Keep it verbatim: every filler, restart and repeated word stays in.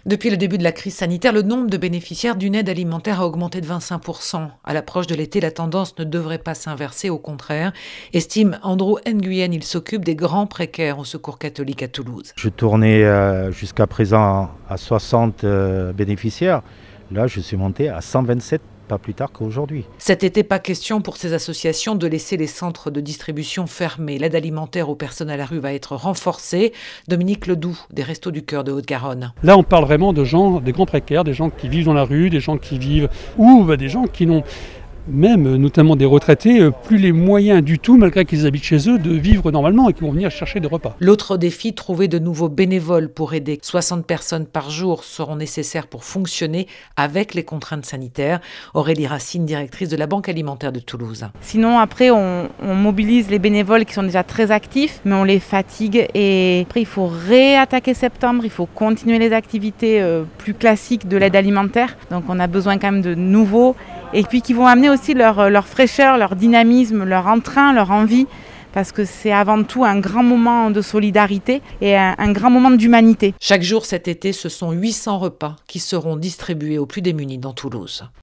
Depuis le début de la crise sanitaire, le nombre de bénéficiaires d'une aide alimentaire a augmenté de vingt-cinq pour cent. À l'approche de l'été, la tendance ne devrait pas s'inverser, au contraire, estime Andrew Nguyen. Il s'occupe des grands précaires au Secours catholique à Toulouse. Je tournais euh, jusqu'à présent à soixante euh, bénéficiaires. Là, je suis monté à cent vingt-sept. Pas plus tard qu'aujourd'hui. Cet été, pas question pour ces associations de laisser les centres de distribution fermés. L'aide alimentaire aux personnes à la rue va être renforcée. Dominique Ledoux, des Restos du Cœur de Haute-Garonne. Là, on parle vraiment de gens, des grands précaires, des gens qui vivent dans la rue, des gens qui vivent, ou bah, des gens qui n'ont même, notamment des retraités, plus les moyens du tout, malgré qu'ils habitent chez eux, de vivre normalement et qui vont venir chercher des repas. L'autre défi, trouver de nouveaux bénévoles pour aider. soixante personnes par jour seront nécessaires pour fonctionner avec les contraintes sanitaires. Aurélie Racine, directrice de la Banque alimentaire de Toulouse. Sinon, après, on, on mobilise les bénévoles qui sont déjà très actifs, mais on les fatigue. Et après, il faut réattaquer septembre, il faut continuer les activités euh, plus classiques de l'aide alimentaire. Donc, on a besoin quand même de nouveaux et puis qui vont amener aussi leur, leur fraîcheur, leur dynamisme, leur entrain, leur envie, parce que c'est avant tout un grand moment de solidarité et un, un grand moment d'humanité. Chaque jour cet été, ce sont huit cents repas qui seront distribués aux plus démunis dans Toulouse.